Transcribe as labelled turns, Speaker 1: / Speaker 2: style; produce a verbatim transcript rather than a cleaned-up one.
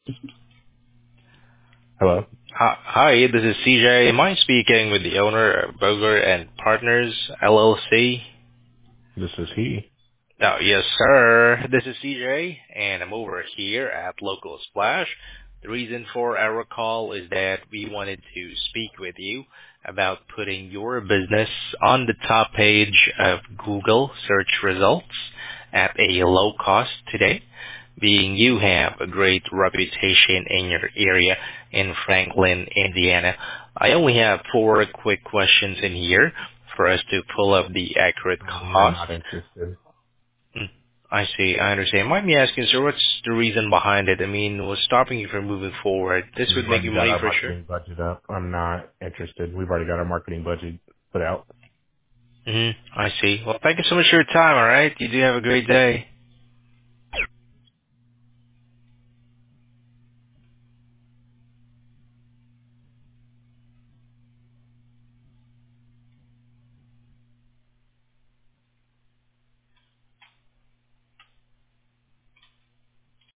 Speaker 1: Hello,
Speaker 2: Hi, hi, this is C J. Am I speaking with the owner of Boger and Partners, L L C?
Speaker 1: this is he.
Speaker 2: Oh, yes, sir. This is C J, and I'm over here at Local Splash. The reason for our call is that we wanted to speak with you about putting your business on the top page of Google search results at a low cost today, being you have a great reputation in your area in Franklin, Indiana. I only have four quick questions in here for us to pull up the accurate
Speaker 1: Uh, we're
Speaker 2: cost.
Speaker 1: not interested.
Speaker 2: Mm, I see. I understand. Mind me asking, sir, what's the reason behind it? I mean, what's stopping you from moving forward? This
Speaker 1: We've
Speaker 2: would make
Speaker 1: already
Speaker 2: you
Speaker 1: got
Speaker 2: money
Speaker 1: our
Speaker 2: for sure.
Speaker 1: marketing budget up. I'm not interested. We've already got our marketing budget put out.
Speaker 2: Mm-hmm. I see. Well, thank you so much for your time, all right? You do have a great day.